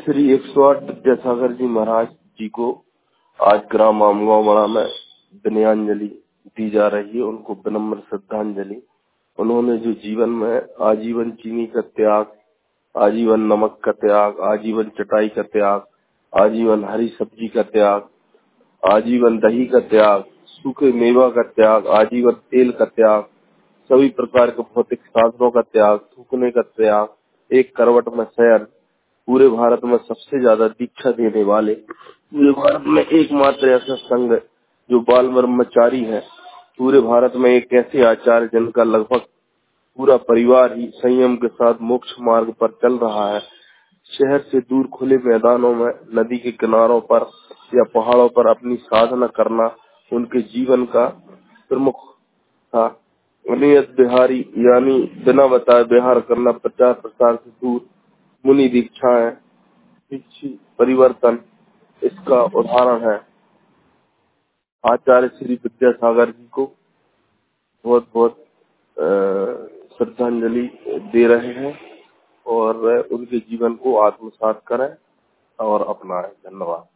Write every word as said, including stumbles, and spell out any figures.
श्री एक सौ आठ विद्यासागर जी महाराज जी को आज ग्राम आमगांव बड़ा में विनयाञ्जलि दी जा रही है। उनको विनम्र श्रद्धांजलि। उन्होंने जो जीवन में आजीवन चीनी का त्याग, आजीवन नमक का त्याग, आजीवन चटाई का त्याग, आजीवन हरी सब्जी का त्याग, आजीवन दही का त्याग, सूखे मेवा का त्याग, आजीवन तेल का त्याग, सभी प्रकार के भौतिक साधनों का त्याग, थूकने का त्याग, एक करवट में शयन, पूरे भारत में सबसे ज्यादा दीक्षा देने वाले, पूरे भारत में एकमात्र ऐसा संघ जो बाल ब्रह्मचारी है, पूरे भारत में एक ऐसे आचार्य जिनका लगभग पूरा परिवार ही संयम के साथ मोक्ष मार्ग पर चल रहा है। शहर से दूर खुले मैदानों में, नदी के किनारों पर या पहाड़ों पर अपनी साधना करना उनके जीवन का प्रमुख था। अनियत बिहारी यानी बिना बताए बिहार करना, प्रचार प्रसार से दूर, मुनि दीक्षाएं, शिक्षी परिवर्तन इसका उदाहरण है। आचार्य श्री विद्यासागर जी को बहुत बहुत श्रद्धांजलि दे रहे हैं और उनके जीवन को आत्मसात करें और अपनाएं। धन्यवाद।